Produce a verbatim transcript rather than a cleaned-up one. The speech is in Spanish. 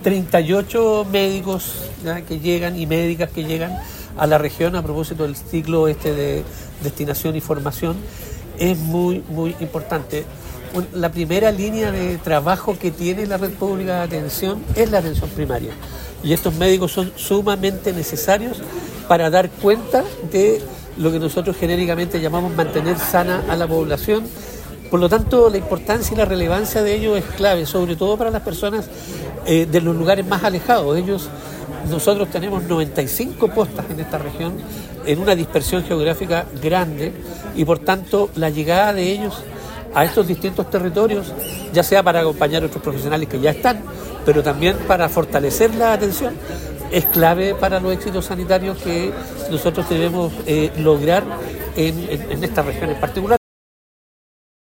treinta y ocho médicos, ¿ya?, que llegan y médicas que llegan a la región a propósito del ciclo este de destinación y formación. Es muy, muy importante. La primera línea de trabajo que tiene la red pública de atención es la atención primaria. Y estos médicos son sumamente necesarios para dar cuenta de lo que nosotros genéricamente llamamos mantener sana a la población. Por lo tanto, la importancia y la relevancia de ellos es clave, sobre todo para las personas eh, de los lugares más alejados. Ellos, nosotros tenemos noventa y cinco postas en esta región, en una dispersión geográfica grande, y por tanto la llegada de ellos a estos distintos territorios, ya sea para acompañar a otros profesionales que ya están, pero también para fortalecer la atención, es clave para los éxitos sanitarios que nosotros debemos eh, lograr en, en, en esta región en particular.